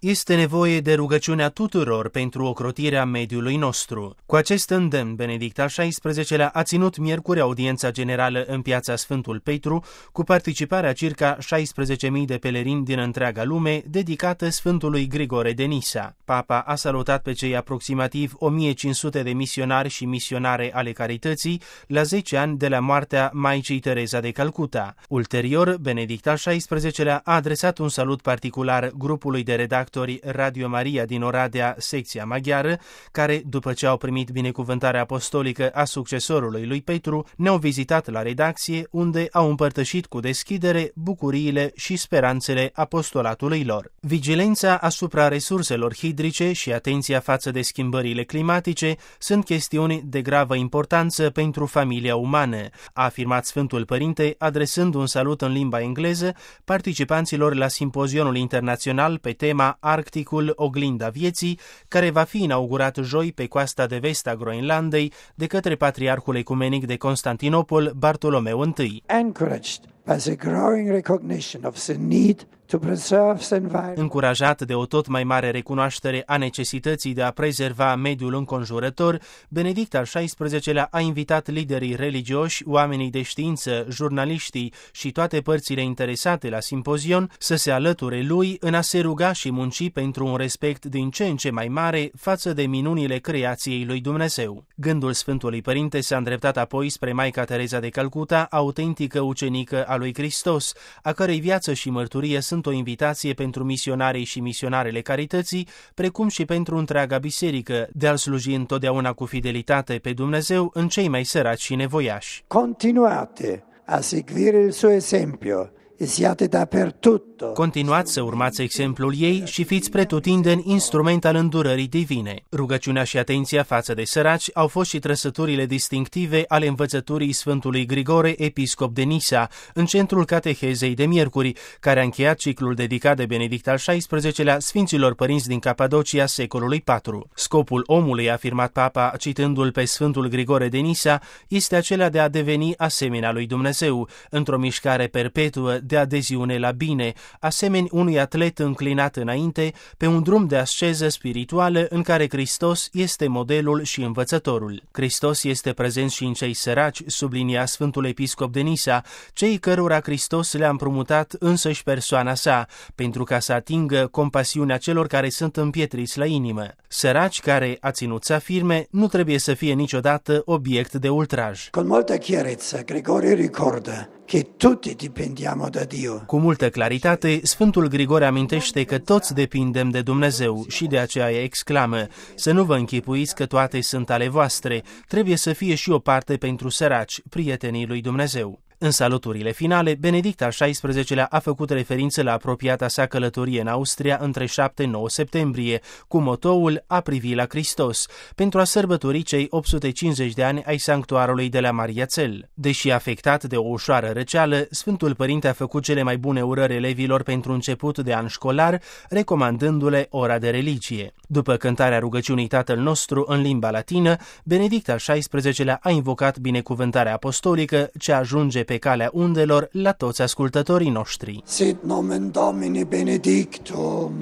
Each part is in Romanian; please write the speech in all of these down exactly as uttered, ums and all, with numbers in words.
este nevoie de rugăciunea tuturor pentru ocrotirea mediului nostru. Cu acest îndemn, Benedict al șaisprezecelea a ținut miercuri audiența generală în piața Sfântul Petru, cu participarea circa șaisprezece mii de pelerini din întreaga lume, dedicată Sfântului Grigore de Nisa. Papa a salutat pe cei aproximativ o mie cinci sute de misionari și misionare ale carității la zece ani de la moartea Maicii Tereza de Calcuta. Ulterior, Benedict al șaisprezecelea a adresat un salut particular grupului de redactori Radio Maria din Oradea, secția maghiară, care, după ce au primit binecuvântarea apostolică a succesorului lui Petru, ne-au vizitat la redacție, unde au împărtășit cu deschidere bucuriile și speranțele apostolatului lor. Vigilența asupra resurselor hidrice și atenția față de schimbările climatice sunt chestiuni de gravă importanță pentru familia umană, a afirmat Sfântul Părinte, adresând un salut în limba engleză participanților la simpozionul internațional pe tema Arcticul, oglinda vieții, care va fi inaugurat joi pe coasta de vest a Groenlandei de către Patriarhul Ecumenic de Constantinopol, Bartolomeu I. Encouraged by the growing recognition of the need to preserve the environment. Încurajat de o tot mai mare recunoaștere a necesității de a prezerva mediul înconjurător, Benedict al șaisprezecelea a invitat liderii religioși, oamenii de știință, jurnaliștii și toate părțile interesate la simpozion să se alăture lui în a se ruga și munci pentru un respect din ce în ce mai mare față de minunile creației lui Dumnezeu. Gândul Sfântului Părinte s-a îndreptat apoi spre Maica Tereza de Calcuta, autentică ucenică a lui Hristos, a cărei viață și mărturie sunt o invitație pentru misionarii și misionarele carității, precum și pentru întreaga biserică, de a-L sluji întotdeauna cu fidelitate pe Dumnezeu în cei mai săraci și nevoiași. Continuate a seguire il suo esempio e siate dappertutto. Continuați să urmați exemplul ei și fiți pretutindeni instrument al îndurării divine. Rugăciunea și atenția față de săraci au fost și trăsăturile distinctive ale învățăturii Sfântului Grigore, episcop de Nisa, în centrul catehezei de miercuri, care a încheiat ciclul dedicat de Benedict al șaisprezecelea Sfinților Părinți din Capadocia secolului patru. Scopul omului, a afirmat Papa, citându-l pe Sfântul Grigore de Nisa, este acela de a deveni asemenea lui Dumnezeu, într-o mișcare perpetuă de adeziune la bine, asemeni unui atlet înclinat înainte pe un drum de asceză spirituală în care Hristos este modelul și învățătorul. Hristos este prezent și în cei săraci, sublinia Sfântul Episcop de Nisa, cei cărora Hristos le-a împrumutat însăși persoana sa, pentru ca să atingă compasiunea celor care sunt împietriți la inimă. Săraci care, a ținut să afirme, nu trebuie să fie niciodată obiect de ultraj. Con molta chiarezza Grigore ricorda che tutti dipendiamo da Dio. Cu multă claritate, Sfântul Grigore amintește că toți depindem de Dumnezeu și de aceea exclamă: să nu vă închipuiți că toate sunt ale voastre, trebuie să fie și o parte pentru săraci, prietenii lui Dumnezeu. În saluturile finale, Benedict al șaisprezecelea a făcut referință la apropiata sa călătorie în Austria între șapte-nouă septembrie, cu motoul A privi la Hristos, pentru a sărbători cei opt sute cincizeci de ani ai sanctuarului de la Mariațel. Deși afectat de o ușoară răceală, Sfântul Părinte a făcut cele mai bune urări elevilor pentru început de an școlar, recomandându-le ora de religie. După cântarea rugăciunii Tatăl nostru în limba latină, Benedict al șaisprezecelea a invocat binecuvântarea apostolică ce ajunge pe calea undelor la toți ascultătorii noștri. Sit nomen Domini benedictum,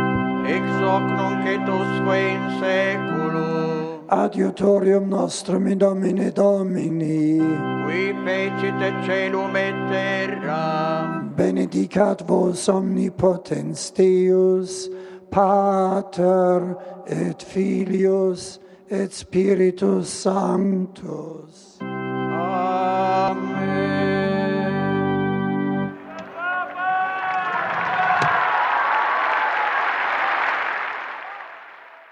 ex hoc nunc et usque in seculum, adiutorium nostrum in Domine Domini, qui fecit caelum et terra, benedicat vos omnipotens Deus, Pater et Filius et Spiritus Sanctus.